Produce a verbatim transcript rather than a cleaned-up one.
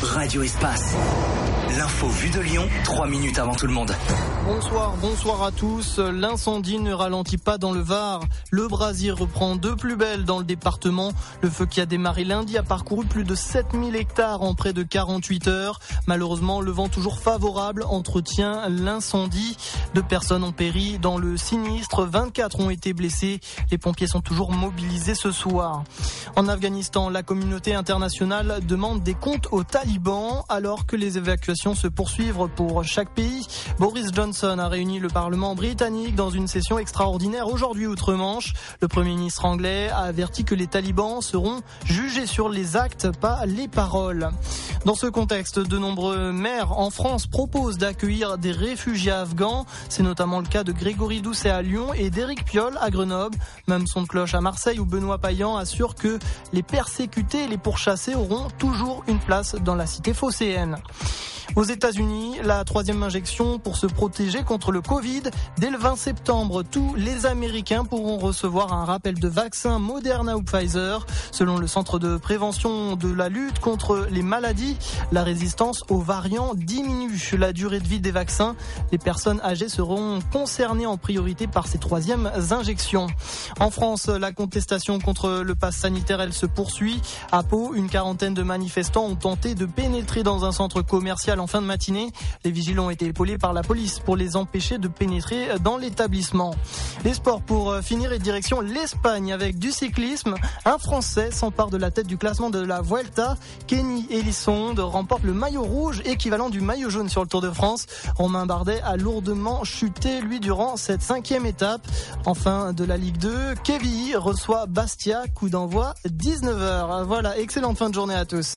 Radio Espace. L'info vue de Lyon, trois minutes avant tout le monde. Bonsoir, bonsoir à tous. L'incendie ne ralentit pas dans le Var. Le brasier reprend de plus belle dans le département. Le feu qui a démarré lundi a parcouru plus de sept mille hectares en près de quarante-huit heures. Malheureusement, le vent toujours favorable entretient l'incendie. Deux personnes ont péri dans le sinistre. vingt-quatre ont été blessés. Les pompiers sont toujours mobilisés ce soir. En Afghanistan, la communauté internationale demande des comptes aux talibans alors que les évacuations se poursuivre pour chaque pays. Boris Johnson a réuni le Parlement britannique dans une session extraordinaire aujourd'hui outre-Manche. Le Premier ministre anglais a averti que les talibans seront jugés sur les actes, pas les paroles. Dans ce contexte, de nombreux maires en France proposent d'accueillir des réfugiés afghans. C'est notamment le cas de Grégory Doucet à Lyon et d'Éric Piolle à Grenoble. Même son de cloche à Marseille où Benoît Payan assure que les persécutés et les pourchassés auront toujours une place dans la cité phocéenne. Aux États-Unis, la troisième injection pour se protéger contre le Covid. Dès le vingt septembre, tous les Américains pourront recevoir un rappel de vaccin Moderna ou Pfizer. Selon le Centre de prévention de la lutte contre les maladies, la résistance aux variants diminue. La durée de vie des vaccins, les personnes âgées seront concernées en priorité par ces troisièmes injections. En France, la contestation contre le pass sanitaire, elle se poursuit. À Pau, une quarantaine de manifestants ont tenté de pénétrer dans un centre commercial en fin de matinée. Les vigiles ont été épaulés par la police pour les empêcher de pénétrer dans l'établissement. Les sports pour finir et direction l'Espagne avec du cyclisme. Un Français s'empare de la tête du classement de la Vuelta. Kenny Elissonde remporte le maillot rouge, équivalent du maillot jaune sur le Tour de France. Romain Bardet a lourdement chuté, lui, durant cette cinquième étape. Enfin, de la Ligue deux, Quevilly reçoit Bastia, coup d'envoi dix-neuf heures. Voilà, excellente fin de journée à tous.